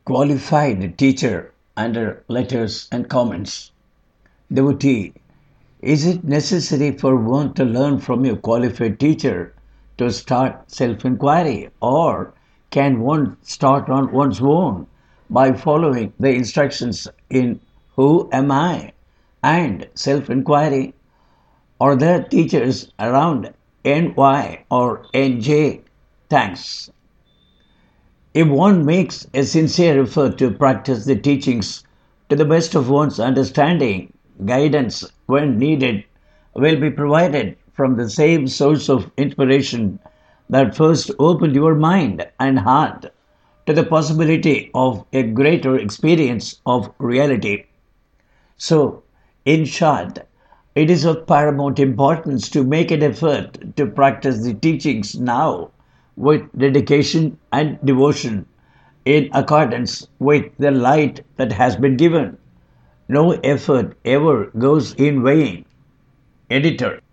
Qualified teacher under letters and comments. Devotee, is it necessary for one to learn from a qualified teacher to start self inquiry, or can one start on one's own by following the instructions in Who Am I and self inquiry? Are there teachers around NY or NJ? Thanks. If one makes a sincere effort to practice the teachings to the best of one's understanding, guidance, when needed, will be provided from the same source of inspiration that first opened your mind and heart to the possibility of a greater experience of reality. So, in short, it is of paramount importance to make an effort to practice the teachings now with dedication and devotion in accordance with the light that has been given. No effort ever goes in vain. Editor.